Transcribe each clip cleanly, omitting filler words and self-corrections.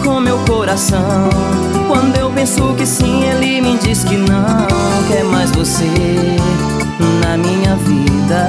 com meu coração. Quando eu penso que sim, ele me diz que não quer mais você na minha vida.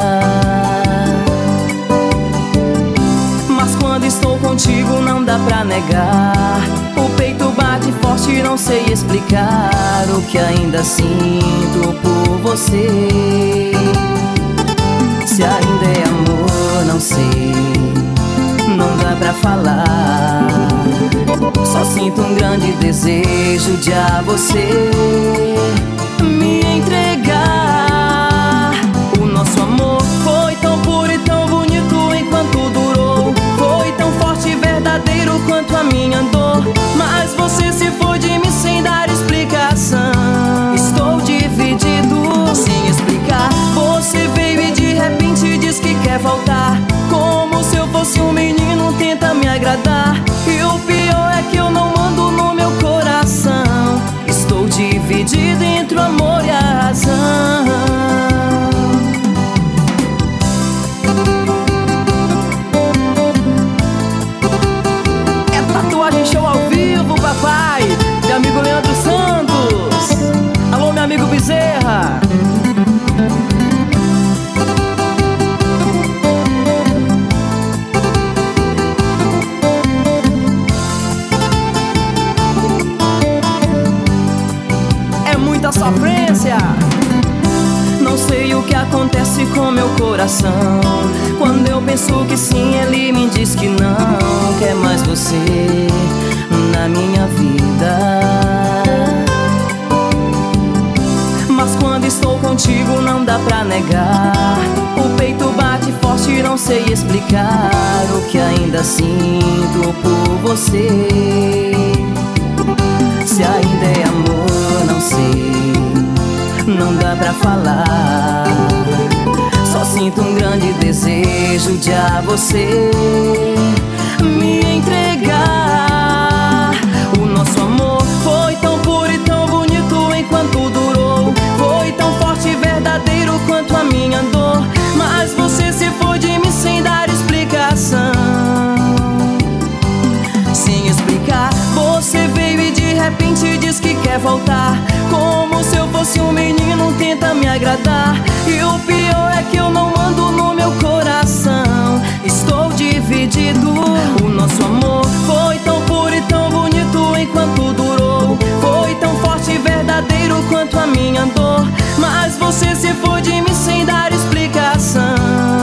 Mas quando estou contigo não dá pra negar. O peito bate forte, não sei explicar o que ainda sinto por você. Se ainda é amor, não sei, não dá pra falar. Só sinto um grande desejo de a você me entregar. O nosso amor foi tão puro e tão bonito enquanto durou. Foi tão forte e verdadeiro quanto a minha dor. Mas você se foi de mim sem dar explicação. Estou dividido, sem explicar. Você veio e de repente diz que quer voltar. Como se eu fosse um menino, tenta me agradar. E o pior é que eu não mando no meu coração. Estou dividido entre o amor e a razão. É tatuagem show ao vivo, papai. Meu amigo Leandro Santos. Alô, meu amigo Bezerra. Sofrência. Não sei o que acontece com meu coração. Quando eu penso que sim, ele me diz que não quer mais você na minha vida. Mas quando estou contigo não dá pra negar. O peito bate forte, não sei explicar o que ainda sinto por você. Se ainda é amor, não sei, não dá pra falar. Só sinto um grande desejo de a você me entregar. O nosso amor foi tão puro e tão bonito enquanto durou. Foi tão forte e verdadeiro quanto a minha dor. Mas você se foi de mim sem dar explicação. Sem explicar, você veio e de repente diz que quer voltar. Como se eu fosse um menino, tenta me agradar. E o pior é que eu não mando no meu coração. Estou dividido. O nosso amor foi tão puro e tão bonito enquanto durou. Foi tão forte e verdadeiro quanto a minha dor. Mas você se foi de mim sem dar explicação.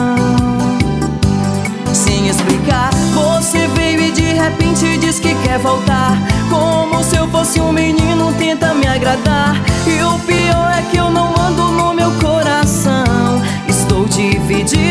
Sem explicar, você veio e de repente diz que quer voltar. Como se eu fosse um menino, tenta me agradar. E o pior é que eu não ando no meu coração. Estou dividido.